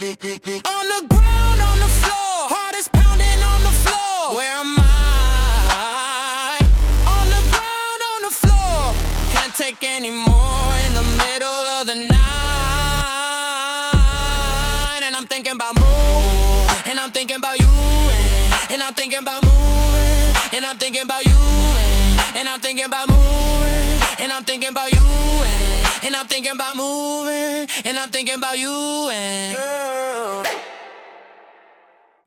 On the ground, on the floor, heart is pounding on the floor. Where am I? On the ground, on the floor, can't take any more in the middle of the night. And I'm thinking about moving, and I'm thinking about you, and I'm thinking about moving, and I'm thinking about you, and I'm thinking about moving, and I'm thinking about you, and I'm thinking about moving, and I'm thinking about you, and girl.